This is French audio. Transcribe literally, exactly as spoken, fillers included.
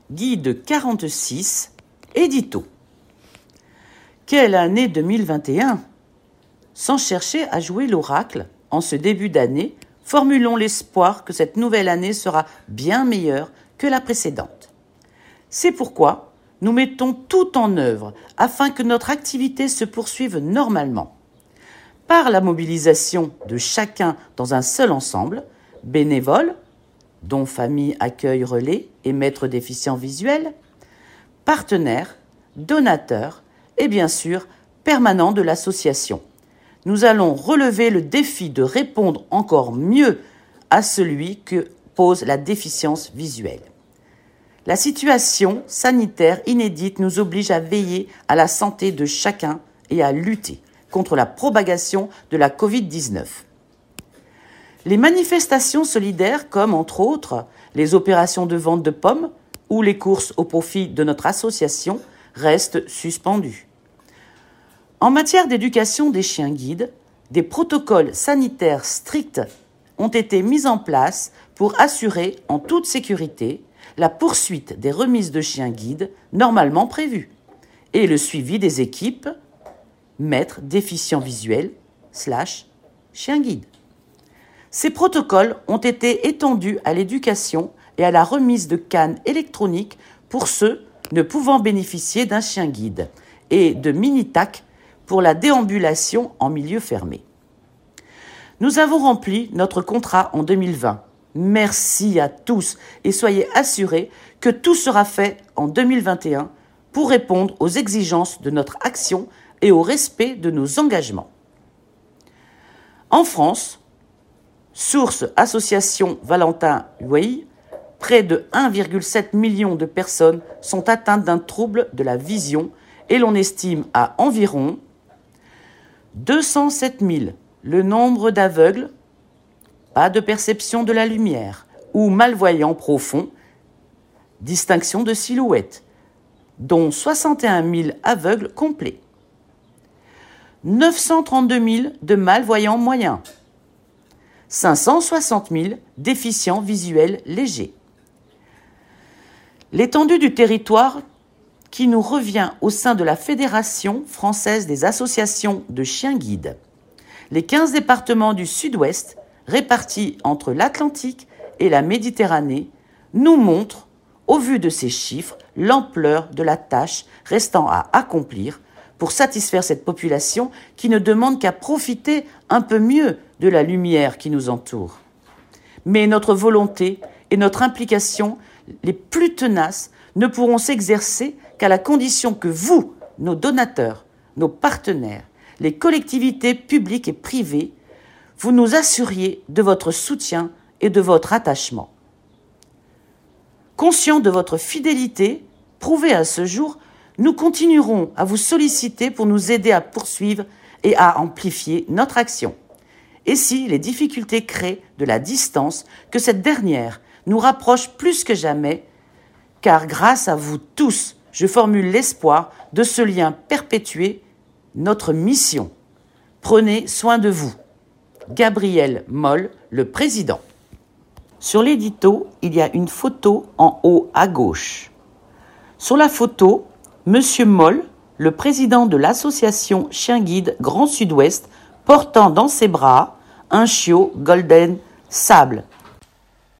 Guide quarante-six, édito. Quelle année deux mille vingt et un! Sans chercher à jouer l'oracle, en ce début d'année, formulons l'espoir que cette nouvelle année sera bien meilleure que la précédente. C'est pourquoi nous mettons tout en œuvre afin que notre activité se poursuive normalement. Par la mobilisation de chacun dans un seul ensemble, bénévoles, dont famille, accueil, relais et maîtres déficients visuels, partenaires, donateurs et bien sûr permanents de l'association. Nous allons relever le défi de répondre encore mieux à celui que pose la déficience visuelle. La situation sanitaire inédite nous oblige à veiller à la santé de chacun et à lutter contre la propagation de la covid dix-neuf. Les manifestations solidaires, comme entre autres les opérations de vente de pommes ou les courses au profit de notre association, restent suspendues. En matière d'éducation des chiens guides, des protocoles sanitaires stricts ont été mis en place pour assurer en toute sécurité la poursuite des remises de chiens guides normalement prévues et le suivi des équipes maîtres déficients visuels slash chiens guides. Ces protocoles ont été étendus à l'éducation et à la remise de cannes électroniques pour ceux ne pouvant bénéficier d'un chien guide et de mini-tacs pour la déambulation en milieu fermé. Nous avons rempli notre contrat en deux mille vingt. Merci à tous et soyez assurés que tout sera fait en deux mille vingt et un pour répondre aux exigences de notre action et au respect de nos engagements. En France, source Association Valentin Huey, près de un virgule sept million de personnes sont atteintes d'un trouble de la vision et l'on estime à environ deux cent sept mille le nombre d'aveugles, pas de perception de la lumière, ou malvoyants profonds, distinction de silhouette, dont soixante et un mille aveugles complets, neuf cent trente-deux mille de malvoyants moyens, cinq cent soixante mille déficients visuels légers. L'étendue du territoire qui nous revient au sein de la Fédération française des associations de chiens guides. Les quinze départements du Sud-Ouest, répartis entre l'Atlantique et la Méditerranée, nous montrent, au vu de ces chiffres, l'ampleur de la tâche restant à accomplir pour satisfaire cette population qui ne demande qu'à profiter un peu mieux de la lumière qui nous entoure. Mais notre volonté et notre implication les plus tenaces ne pourront s'exercer qu'à la condition que vous, nos donateurs, nos partenaires, les collectivités publiques et privées, vous nous assuriez de votre soutien et de votre attachement. Conscients de votre fidélité, prouvée à ce jour, nous continuerons à vous solliciter pour nous aider à poursuivre et à amplifier notre action. Et si les difficultés créent de la distance, que cette dernière nous rapproche plus que jamais, car grâce à vous tous, je formule l'espoir de ce lien perpétuer notre mission. Prenez soin de vous. Gabriel Moll, le président. Sur l'édito, il y a une photo en haut à gauche. Sur la photo, Monsieur Moll, le président de l'association Chien Guide Grand Sud-Ouest, portant dans ses bras un chiot golden sable